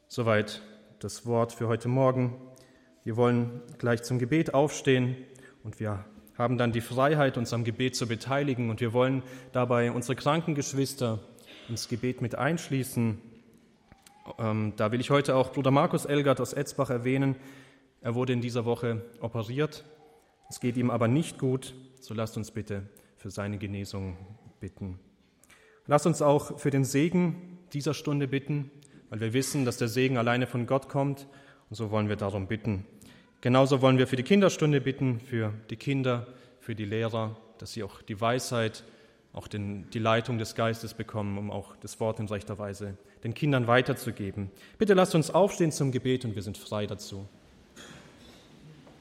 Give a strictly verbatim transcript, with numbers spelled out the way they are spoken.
Soweit das Wort für heute Morgen. Wir wollen gleich zum Gebet aufstehen und wir haben dann die Freiheit, uns am Gebet zu beteiligen, und wir wollen dabei unsere kranken Geschwister ins Gebet mit einschließen. Ähm, da will ich heute auch Bruder Markus Elgert aus Etzbach erwähnen. Er wurde in dieser Woche operiert. Es geht ihm aber nicht gut, so lasst uns bitte für seine Genesung bitten. Lasst uns auch für den Segen dieser Stunde bitten, weil wir wissen, dass der Segen alleine von Gott kommt, und so wollen wir darum bitten. Genauso wollen wir für die Kinderstunde bitten, für die Kinder, für die Lehrer, dass sie auch die Weisheit, auch den, die Leitung des Geistes bekommen, um auch das Wort in rechter Weise den Kindern weiterzugeben. Bitte lasst uns aufstehen zum Gebet, und wir sind frei dazu.